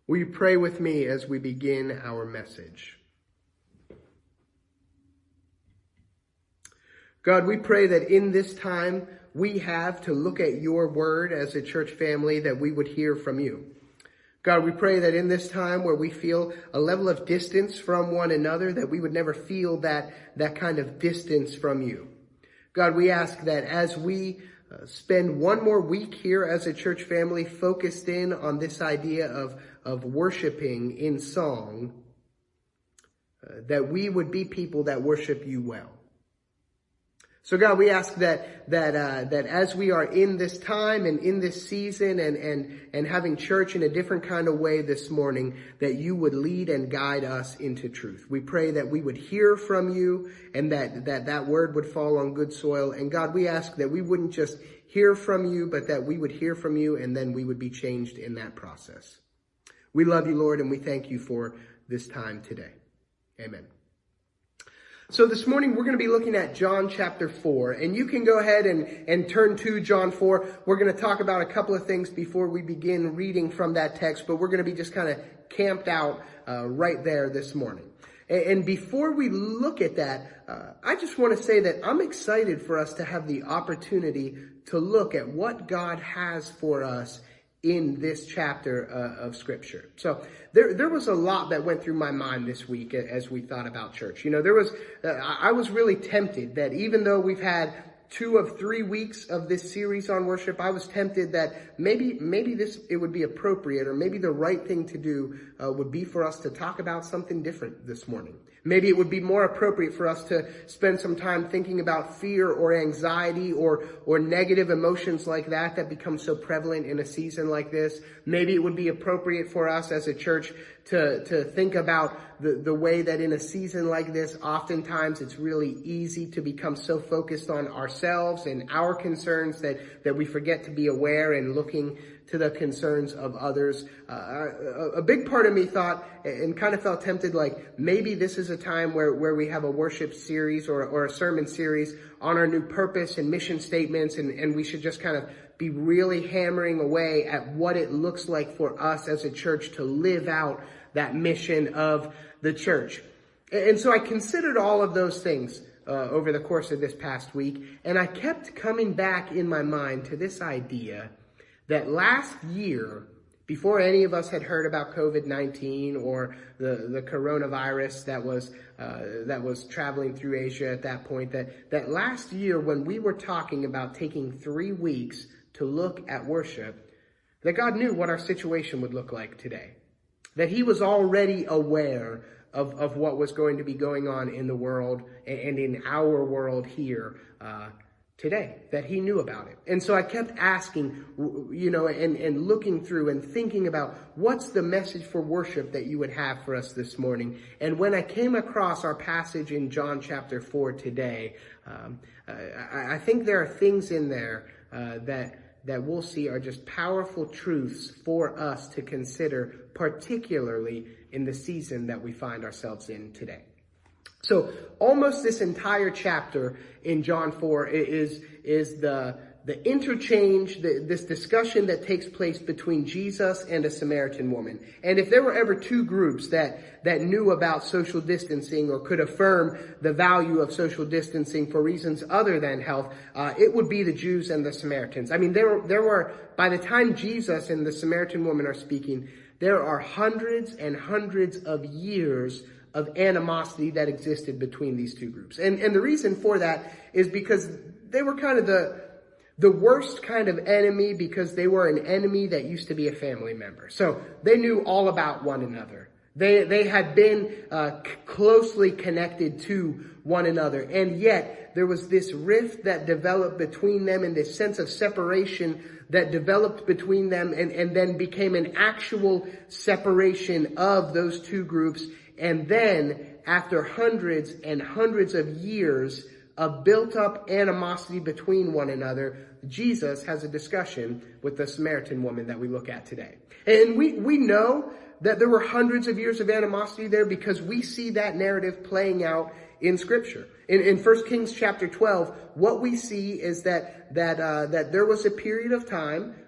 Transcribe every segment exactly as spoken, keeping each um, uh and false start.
Will you pray with me as we begin our message? God, we pray that in this time we have to look at your word as a church family, that we would hear from you. God, we pray that in this time where we feel a level of distance from one another, that we would never feel that, that kind of distance from you. God, we ask that as we uh, spend one more week here as a church family focused in on this idea of, of worshiping in song, uh, that we would be people that worship you well. So God, we ask that, that, uh, that as we are in this time and in this season and, and, and having church in a different kind of way this morning, that you would lead and guide us into truth. We pray that we would hear from you and that, that, that word would fall on good soil. And God, we ask that we wouldn't just hear from you, but that we would hear from you and then we would be changed in that process. We love you, Lord, and we thank you for this time today. Amen. So this morning we're going to be looking at John chapter four, and you can go ahead and, and turn to John four. We're going to talk about a couple of things before we begin reading from that text, but we're going to be just kind of camped out uh, right there this morning. And, and before we look at that, uh, I just want to say that I'm excited for us to have the opportunity to look at what God has for us in this chapter uh, of Scripture. So there there was a lot that went through my mind this week as we thought about church. You know, there was, uh, I was really tempted that even though we've had two of three weeks of this series on worship, I was tempted that maybe, maybe this, it would be appropriate, or maybe the right thing to do uh, would be for us to talk about something different this morning. Maybe it would be more appropriate for us to spend some time thinking about fear or anxiety or, or negative emotions like that that become so prevalent in a season like this. Maybe it would be appropriate for us as a church to, to think about the, the way that in a season like this, oftentimes it's really easy to become so focused on ourselves and our concerns that, that we forget to be aware and looking to the concerns of others. Uh, a, a big part of me thought and kind of felt tempted, like maybe this is a time where, where we have a worship series or, or a sermon series on our new purpose and mission statements, and, and we should just kind of be really hammering away at what it looks like for us as a church to live out that mission of the church. And so I considered all of those things uh, over the course of this past week, and I kept coming back in my mind to this idea that last year, before any of us had heard about covid nineteen or the, the coronavirus that was uh, that was traveling through Asia at that point, that, that last year when we were talking about taking three weeks to look at worship, that God knew what our situation would look like today. That he was already aware of, of what was going to be going on in the world and in our world here uh today, that he knew about it. And so I kept asking, you know, and, and looking through and thinking about what's the message for worship that you would have for us this morning. And when I came across our passage in John chapter four today, um, I, I think there are things in there uh, that that we'll see are just powerful truths for us to consider, particularly in the season that we find ourselves in today. So almost this entire chapter in John four is, is the, the interchange, the, this discussion that takes place between Jesus and a Samaritan woman. And if there were ever two groups that, that knew about social distancing or could affirm the value of social distancing for reasons other than health, uh, it would be the Jews and the Samaritans. I mean, there, there were, by the time Jesus and the Samaritan woman are speaking, there are hundreds and hundreds of years of animosity that existed between these two groups. And, and the reason for that is because they were kind of the, the worst kind of enemy, because they were an enemy that used to be a family member. So they knew all about one another. They, they had been uh, c- closely connected to one another. And yet there was this rift that developed between them and this sense of separation that developed between them and, and then became an actual separation of those two groups. And then, after hundreds and hundreds of years of built-up animosity between one another, Jesus has a discussion with the Samaritan woman that we look at today. And we, we know that there were hundreds of years of animosity there because we see that narrative playing out in Scripture. In, in First Kings chapter twelve, what we see is that that uh, that there was a period of time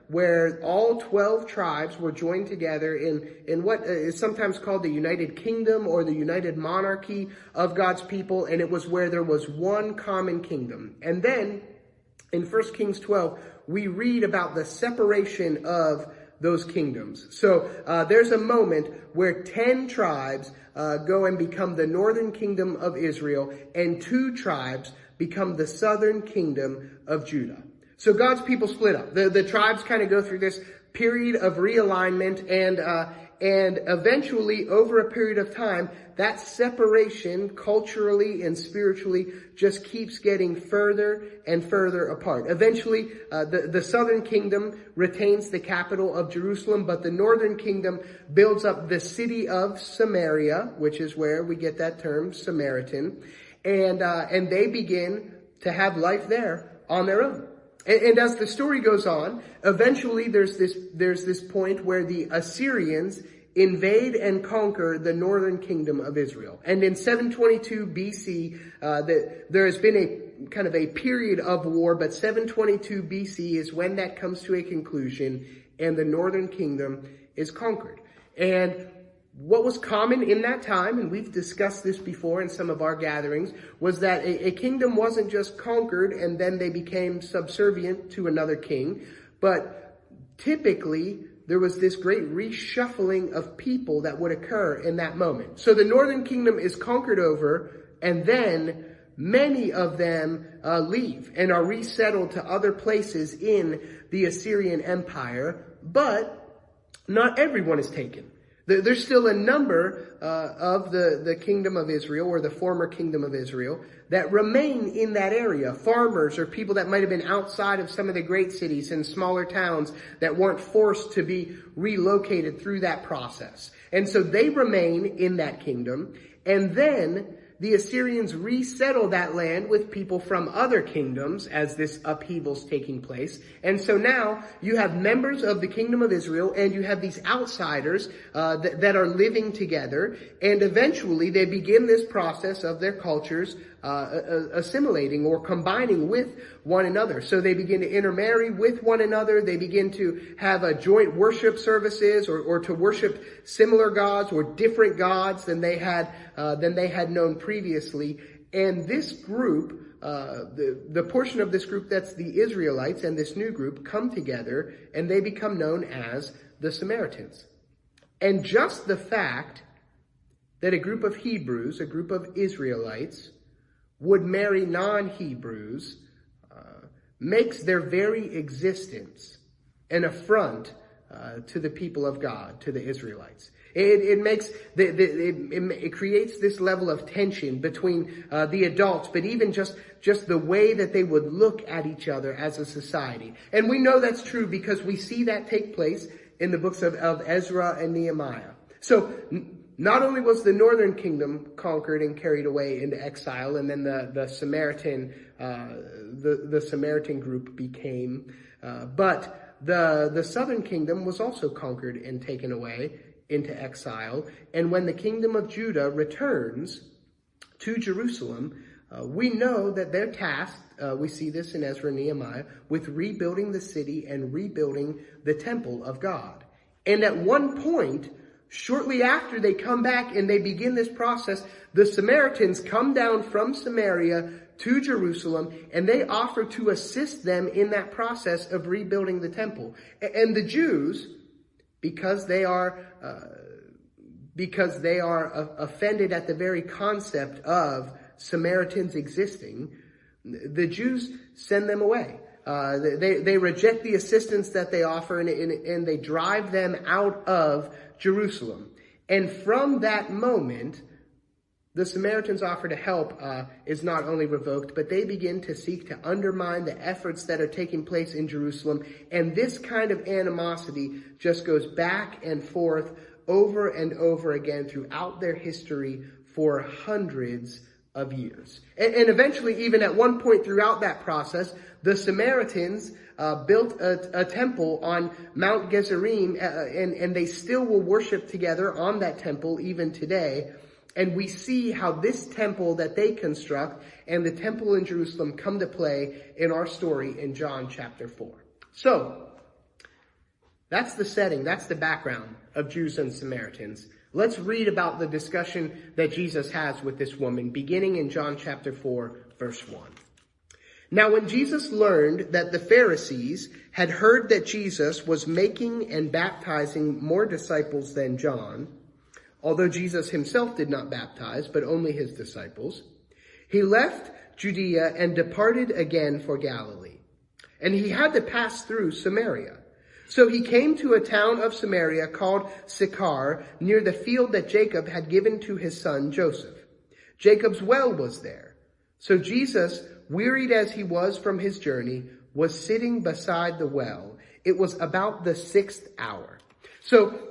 where all twelve tribes were joined together in, in what is sometimes called the United Kingdom or the United Monarchy of God's people, and it was where there was one common kingdom. And then in First Kings twelve, we read about the separation of those kingdoms. So uh, there's a moment where ten tribes uh, go and become the northern kingdom of Israel, and two tribes become the southern kingdom of Judah. So God's people split up. The, the tribes kind of go through this period of realignment, and uh, and eventually, over a period of time, that separation culturally and spiritually just keeps getting further and further apart. Eventually, uh, the, the southern kingdom retains the capital of Jerusalem, but the northern kingdom builds up the city of Samaria, which is where we get that term Samaritan, and uh, and they begin to have life there on their own. And, and as the story goes on, eventually there's this there's this point where the Assyrians invade and conquer the northern kingdom of Israel. And in seven twenty-two B C, uh, the, there has been a kind of a period of war, but seven twenty-two B C is when that comes to a conclusion and the northern kingdom is conquered. And what was common in that time, and we've discussed this before in some of our gatherings, was that a, a kingdom wasn't just conquered and then they became subservient to another king, but typically there was this great reshuffling of people that would occur in that moment. So the northern kingdom is conquered over, and then many of them uh, leave and are resettled to other places in the Assyrian Empire, but not everyone is taken. There's still a number uh, of the, the kingdom of Israel, or the former kingdom of Israel, that remain in that area. Farmers or people that might have been outside of some of the great cities and smaller towns that weren't forced to be relocated through that process. And so they remain in that kingdom. And then the Assyrians resettle that land with people from other kingdoms as this upheaval's taking place. And so now you have members of the kingdom of Israel, and you have these outsiders uh, that, that are living together. And eventually they begin this process of their cultures uh, assimilating or combining with one another. So they begin to intermarry with one another. They begin to have a joint worship services, or, or to worship similar gods or different gods than they had uh, than they had known previously. And this group, uh, the the portion of this group that's the Israelites, and this new group come together, and they become known as the Samaritans. And just the fact that a group of Hebrews, a group of Israelites, would marry non-Hebrews uh, makes their very existence an affront uh, to the people of God, to the Israelites. It, it makes the, the it, it, it creates this level of tension between uh, the adults, but even just just the way that they would look at each other as a society. And we know that's true because we see that take place in the books of, of Ezra and Nehemiah. So not only was the northern kingdom conquered and carried away into exile, and then the, the Samaritan, uh, the, the Samaritan group became, uh, but the, the southern kingdom was also conquered and taken away into exile. And when the kingdom of Judah returns to Jerusalem, uh, we know that they're tasked, uh, we see this in Ezra and Nehemiah, with rebuilding the city and rebuilding the temple of God. And at one point, shortly after they come back and they begin this process, the Samaritans come down from Samaria to Jerusalem, and they offer to assist them in that process of rebuilding the temple. And the Jews, because they are uh, because they are uh, offended at the very concept of Samaritans existing, the Jews send them away. Uh, they, they reject the assistance that they offer, and, and, and they drive them out of Jerusalem. And from that moment, the Samaritans' offer to help uh, is not only revoked, but they begin to seek to undermine the efforts that are taking place in Jerusalem. And this kind of animosity just goes back and forth over and over again throughout their history for hundreds of years. And, and eventually, even at one point throughout that process, the Samaritans uh, built a, a temple on Mount Gerizim, uh, and, and they still will worship together on that temple even today. And we see how this temple that they construct and the temple in Jerusalem come to play in our story in John chapter four. So, That's the setting. That's the background of Jews and Samaritans. Let's read about the discussion that Jesus has with this woman, beginning in John chapter four, verse one. Now, when Jesus learned that the Pharisees had heard that Jesus was making and baptizing more disciples than John, although Jesus himself did not baptize, but only his disciples, he left Judea and departed again for Galilee. And he had to pass through Samaria. So he came to a town of Samaria called Sychar, near the field that Jacob had given to his son Joseph. Jacob's well was there. So Jesus, wearied as he was from his journey, was sitting beside the well. It was about the sixth hour. So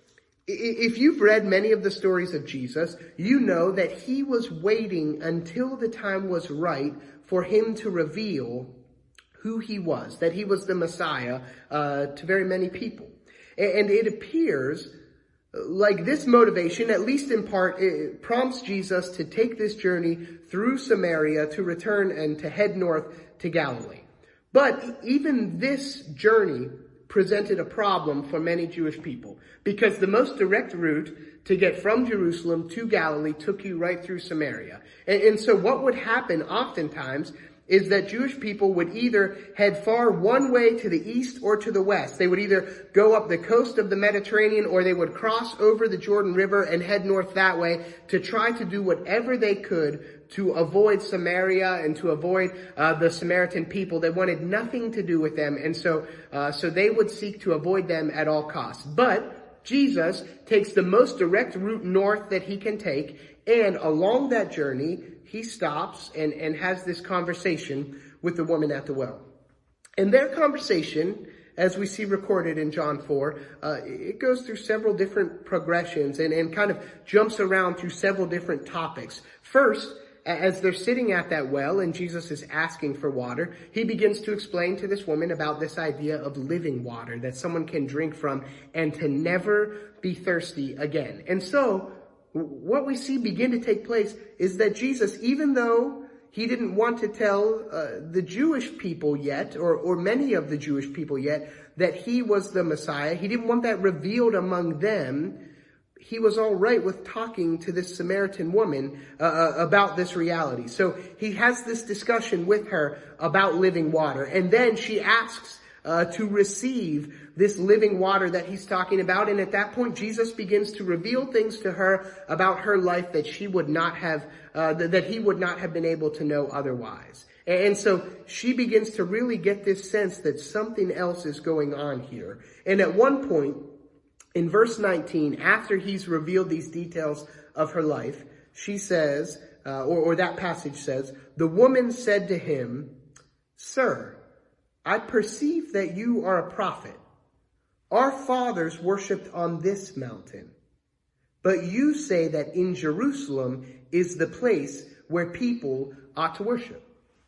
if you've read many of the stories of Jesus, you know that he was waiting until the time was right for him to reveal who he was, that he was the Messiah uh, to very many people. And it appears like this motivation, at least in part, it prompts Jesus to take this journey through Samaria to return and to head north to Galilee. But even this journey presented a problem for many Jewish people, because the most direct route to get from Jerusalem to Galilee took you right through Samaria. And, and so what would happen oftentimes is that Jewish people would either head far one way to the east or to the west. They would either go up the coast of the Mediterranean, or they would cross over the Jordan River and head north that way to try to do whatever they could to avoid Samaria and to avoid uh, the Samaritan people. They wanted nothing to do with them, and so uh, so they would seek to avoid them at all costs. But Jesus takes the most direct route north that he can take, and along that journey, he stops and, and has this conversation with the woman at the well. And their conversation, as we see recorded in John four, uh, it goes through several different progressions and, and kind of jumps around through several different topics. First, as they're sitting at that well and Jesus is asking for water, he begins to explain to this woman about this idea of living water that someone can drink from and to never be thirsty again. And so what we see begin to take place is that Jesus, even though he didn't want to tell uh, the Jewish people yet, or, or many of the Jewish people yet, that he was the Messiah, he didn't want that revealed among them, he was all right with talking to this Samaritan woman uh, about this reality. So he has this discussion with her about living water, and then she asks Uh, to receive this living water that he's talking about. And at that point, Jesus begins to reveal things to her about her life that she would not have, uh, th- that he would not have been able to know otherwise. And, and so she begins to really get this sense that something else is going on here. And at one point, in verse nineteen, after he's revealed these details of her life, she says, uh, or, or that passage says, "The woman said to him, 'Sir, I perceive that you are a prophet. Our fathers worshipped on this mountain, but you say that in Jerusalem is the place where people ought to worship.'"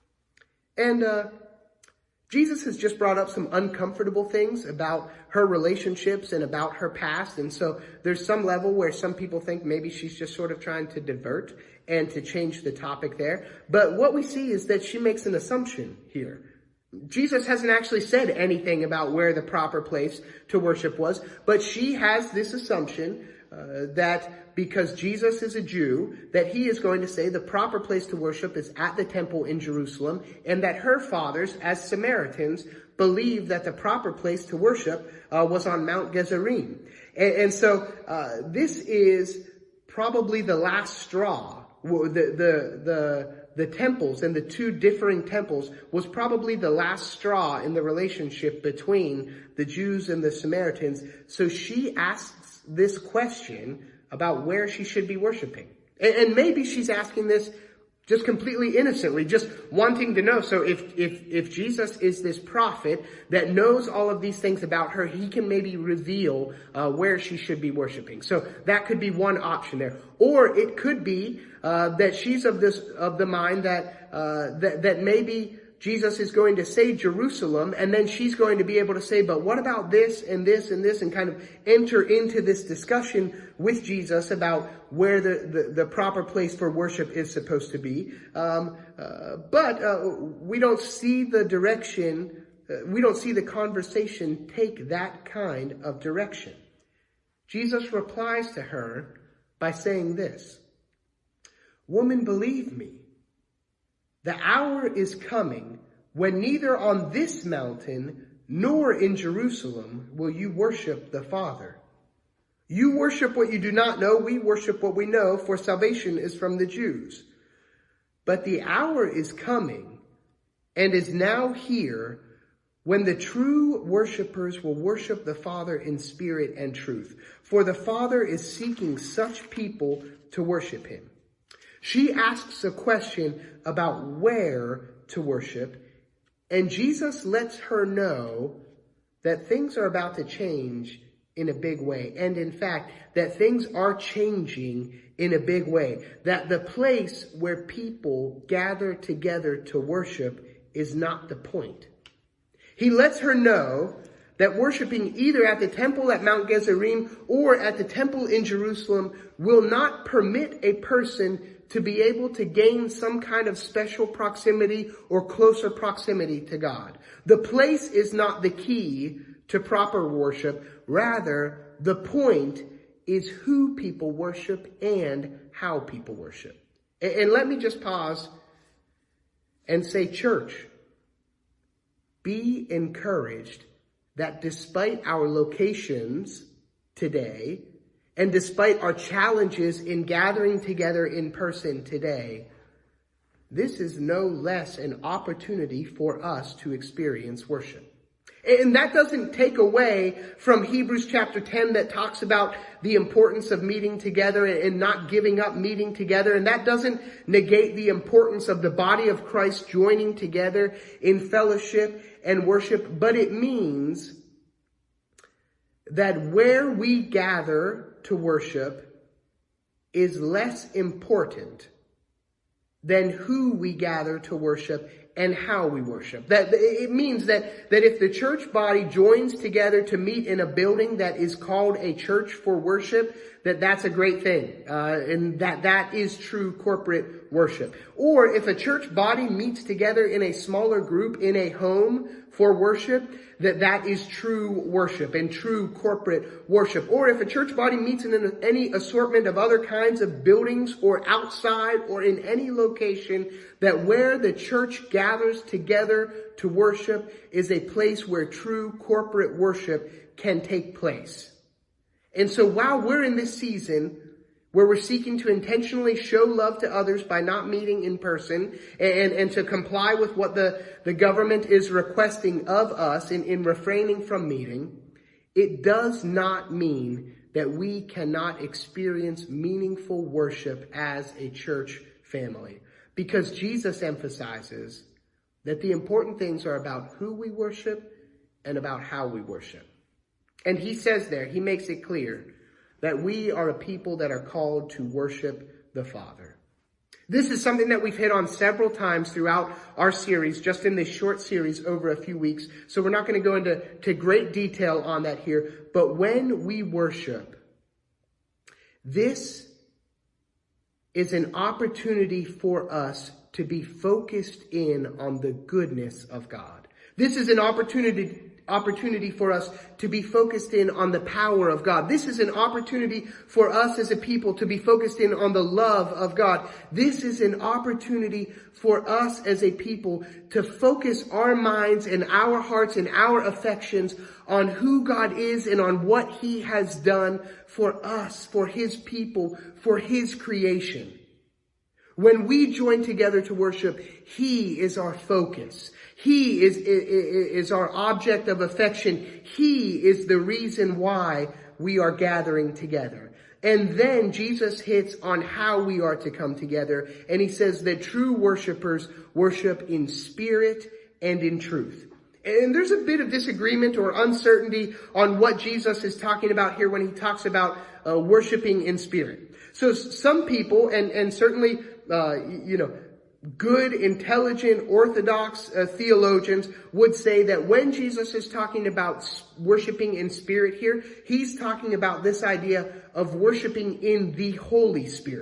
And uh, Jesus has just brought up some uncomfortable things about her relationships and about her past. And so there's some level where some people think maybe she's just sort of trying to divert and to change the topic there. But what we see is that she makes an assumption here. Jesus hasn't actually said anything about where the proper place to worship was, but she has this assumption uh, that because Jesus is a Jew, that he is going to say the proper place to worship is at the temple in Jerusalem, and that her fathers, as Samaritans, believed that the proper place to worship uh, was on Mount Gerizim. And, and so uh, this is probably the last straw. The, the, the, the temples and the two differing temples was probably the last straw in the relationship between the Jews and the Samaritans. So she asks this question about where she should be worshiping. And, and maybe she's asking this just completely innocently, just wanting to know. So if, if, if Jesus is this prophet that knows all of these things about her, he can maybe reveal uh, where she should be worshiping. So that could be one option there. Or it could be uh, that she's of this, of the mind that, uh, that, that maybe Jesus is going to say Jerusalem, and then she's going to be able to say, but what about this and this and this, and kind of enter into this discussion with Jesus about where the, the, the proper place for worship is supposed to be. Um, uh, but uh, we don't see the direction uh, we don't see the conversation take that kind of direction. Jesus replies to her by saying this, "Woman, believe me, the hour is coming when neither on this mountain nor in Jerusalem will you worship the Father. You worship what you do not know, we worship what we know, for salvation is from the Jews. But the hour is coming and is now here when the true worshipers will worship the Father in spirit and truth. For the Father is seeking such people to worship him." She asks a question about where to worship, and Jesus lets her know that things are about to change in a big way. And in fact, that things are changing in a big way. That the place where people gather together to worship is not the point. He lets her know that worshiping either at the temple at Mount Gerizim or at the temple in Jerusalem will not permit a person to be able to gain some kind of special proximity or closer proximity to God. The place is not the key to proper worship. Rather, the point is who people worship and how people worship. And let me just pause and say, church, be encouraged that despite our locations today, and despite our challenges in gathering together in person today, this is no less an opportunity for us to experience worship. And that doesn't take away from Hebrews chapter ten that talks about the importance of meeting together and not giving up meeting together. And that doesn't negate the importance of the body of Christ joining together in fellowship and worship. But it means that where we gather to worship is less important than who we gather to worship and how we worship. That it means that, that if the church body joins together to meet in a building that is called a church for worship, that that's a great thing. Uh, and that that is true corporate worship. Or if a church body meets together in a smaller group in a home for worship, that that is true worship and true corporate worship. Or if a church body meets in an, any assortment of other kinds of buildings or outside or in any location, that where the church gathers together to worship is a place where true corporate worship can take place. And so while we're in this season where we're seeking to intentionally show love to others by not meeting in person and, and to comply with what the, the government is requesting of us in, in refraining from meeting, it does not mean that we cannot experience meaningful worship as a church family. Because Jesus emphasizes that the important things are about who we worship and about how we worship. And he says there, he makes it clear that we are a people that are called to worship the Father. This is something that we've hit on several times throughout our series, just in this short series over a few weeks. So we're not going to go into to great detail on that here. But when we worship, this is an opportunity for us to be focused in on the goodness of God. This is an opportunity opportunity for us to be focused in on the power of God. This is an opportunity for us as a people to be focused in on the love of God. This is an opportunity for us as a people to focus our minds and our hearts and our affections on who God is and on what he has done for us, for his people, for his creation. When we join together to worship, he is our focus. He is, is, is our object of affection. He is the reason why we are gathering together. And then Jesus hits on how we are to come together. And he says that true worshipers worship in spirit and in truth. And there's a bit of disagreement or uncertainty on what Jesus is talking about here when he talks about uh, worshiping in spirit. So some people, and, and certainly, uh, you know, good, intelligent, orthodox uh, theologians would say that when Jesus is talking about worshiping in spirit here, he's talking about this idea of worshiping in the Holy Spirit.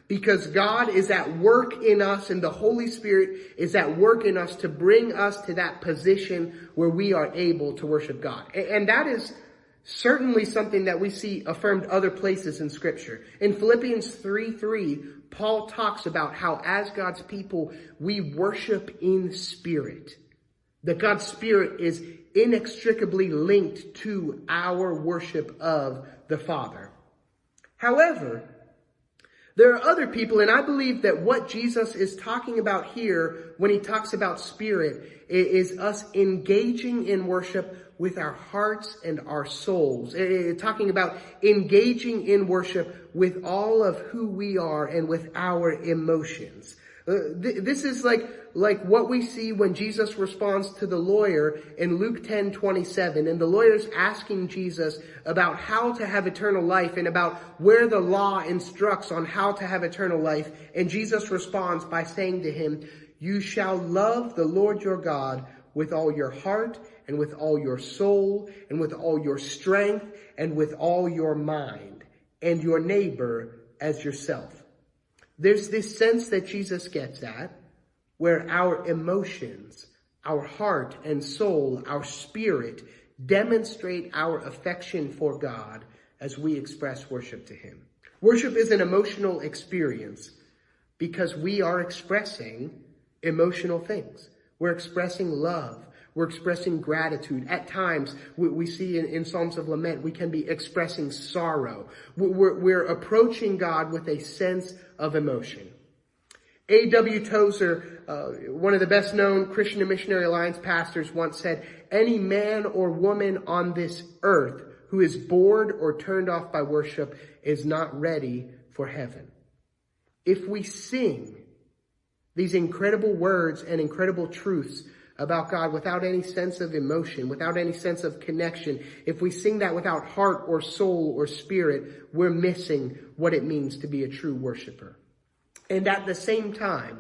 because God is at work in us and the Holy Spirit is at work in us to bring us to that position where we are able to worship God. And that is certainly something that we see affirmed other places in Scripture. In Philippians three three, Paul talks about how as God's people, we worship in spirit. That God's Spirit is inextricably linked to our worship of the Father. However, there are other people, and I believe that what Jesus is talking about here when he talks about spirit is us engaging in worship with our hearts and our souls. Talking about engaging in worship with all of who we are and with our emotions. Uh, th- this is like, like what we see when Jesus responds to the lawyer in Luke ten twenty-seven. And the lawyer's asking Jesus about how to have eternal life and about where the law instructs on how to have eternal life. And Jesus responds by saying to him, "You shall love the Lord your God with all your heart and with all your soul and with all your strength and with all your mind, and your neighbor as yourself." There's this sense that Jesus gets at where our emotions, our heart and soul, our spirit demonstrate our affection for God as we express worship to him. Worship is an emotional experience because we are expressing emotional things. We're expressing love. We're expressing gratitude. At times, we, we see in, in Psalms of Lament, we can be expressing sorrow. We're, we're approaching God with a sense of emotion. A W Tozer, uh, one of the best known Christian and Missionary Alliance pastors, once said, "Any man or woman on this earth who is bored or turned off by worship is not ready for heaven." If we sing these incredible words and incredible truths about God without any sense of emotion, without any sense of connection, if we sing that without heart or soul or spirit, we're missing what it means to be a true worshiper. And at the same time,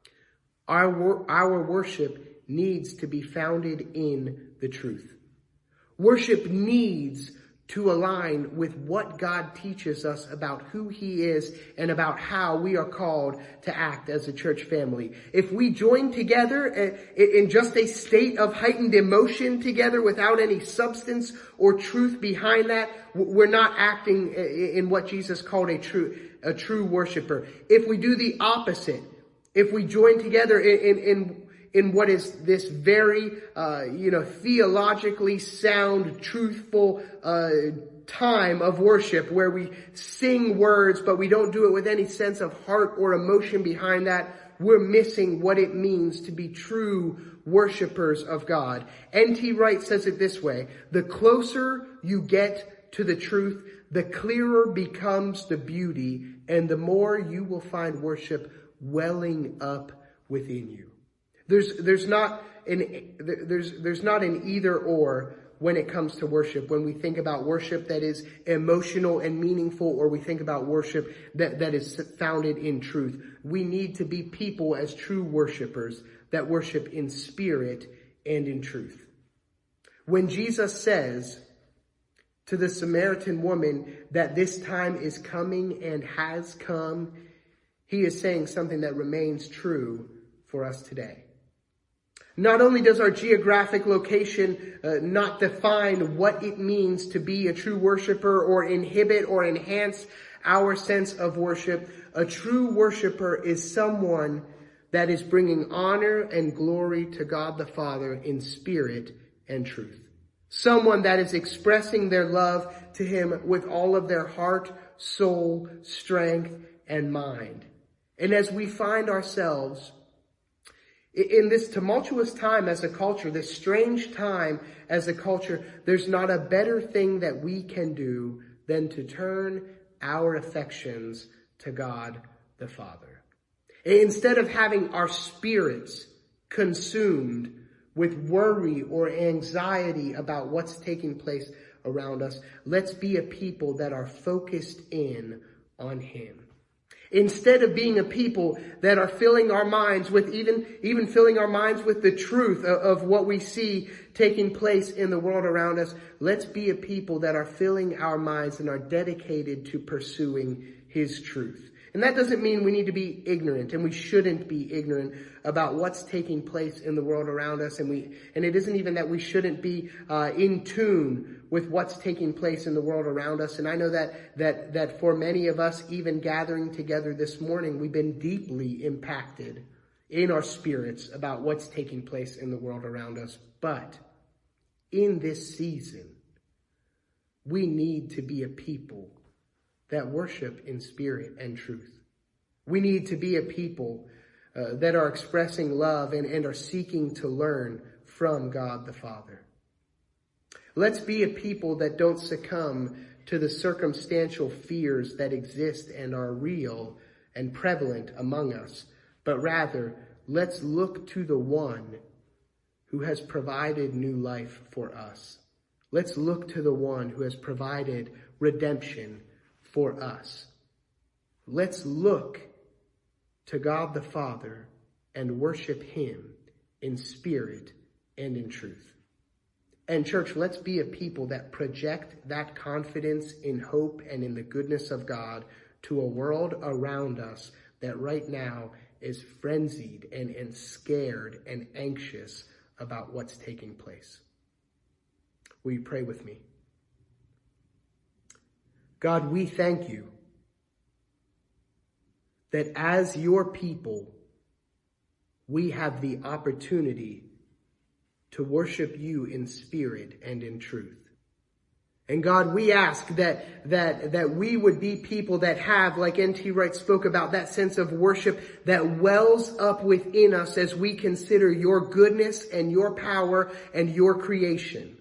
our, our worship needs to be founded in the truth. Worship needs to align with what God teaches us about who he is and about how we are called to act as a church family. If we join together in just a state of heightened emotion together without any substance or truth behind that, we're not acting in what Jesus called a true, a true worshiper. If we do the opposite, if we join together in, in, in in what is this very, uh, you know, theologically sound, truthful, uh, time of worship where we sing words, but we don't do it with any sense of heart or emotion behind that, we're missing what it means to be true worshipers of God. N T Wright says it this way: the closer you get to the truth, the clearer becomes the beauty, and the more you will find worship welling up within you. There's, there's not an, there's, there's not an either or when it comes to worship. When we think about worship that is emotional and meaningful, or we think about worship that, that is founded in truth. We need to be people as true worshipers that worship in spirit and in truth. When Jesus says to the Samaritan woman that this time is coming and has come, he is saying something that remains true for us today. Not only does our geographic location uh, not define what it means to be a true worshiper or inhibit or enhance our sense of worship, a true worshiper is someone that is bringing honor and glory to God the Father in spirit and truth. Someone that is expressing their love to him with all of their heart, soul, strength, and mind. And as we find ourselves in this tumultuous time as a culture, this strange time as a culture, there's not a better thing that we can do than to turn our affections to God the Father. Instead of having our spirits consumed with worry or anxiety about what's taking place around us, let's be a people that are focused in on him. Instead of being a people that are filling our minds with even, even filling our minds with the truth of, of what we see taking place in the world around us, let's be a people that are filling our minds and are dedicated to pursuing his truth. And that doesn't mean we need to be ignorant, and we shouldn't be ignorant about what's taking place in the world around us. And we, and it isn't even that we shouldn't be uh, in tune with what's taking place in the world around us. And I know that that that for many of us, even gathering together this morning, we've been deeply impacted in our spirits about what's taking place in the world around us. But in this season, we need to be a people that worship in spirit and truth. We need to be a people uh, that are expressing love and, and are seeking to learn from God the Father. Let's be a people that don't succumb to the circumstantial fears that exist and are real and prevalent among us, but rather let's look to the one who has provided new life for us. Let's look to the one who has provided redemption for us. Let's look to God the Father and worship him in spirit and in truth. And church, let's be a people that project that confidence in hope and in the goodness of God to a world around us that right now is frenzied and, and scared and anxious about what's taking place. Will you pray with me? God, we thank you that as your people, we have the opportunity to worship you in spirit and in truth. And God, we ask that, that, that we would be people that have, like N T Wright spoke about, that sense of worship that wells up within us as we consider your goodness and your power and your creation.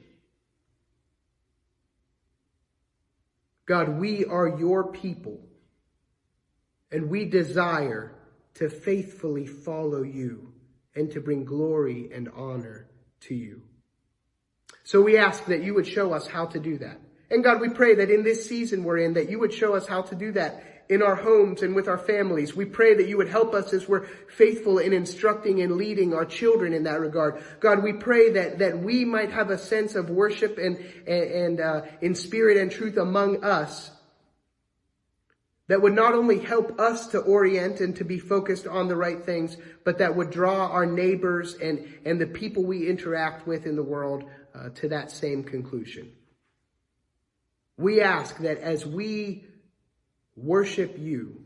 God, we are your people, and we desire to faithfully follow you and to bring glory and honor to you. So we ask that you would show us how to do that. And God, we pray that in this season we're in, that you would show us how to do that in our homes and with our families. We pray that you would help us as we're faithful in instructing and leading our children in that regard. God, we pray that, that we might have a sense of worship and, and, and uh, in spirit and truth among us that would not only help us to orient and to be focused on the right things, but that would draw our neighbors and, and the people we interact with in the world uh, to that same conclusion. We ask that as we worship you,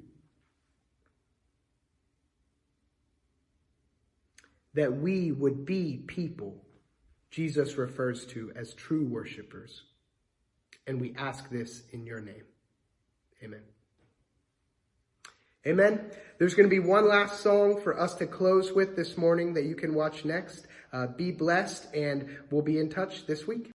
that we would be people Jesus refers to as true worshipers. And we ask this in your name. Amen. Amen. There's going to be one last song for us to close with this morning that you can watch next. Uh, be blessed, and we'll be in touch this week.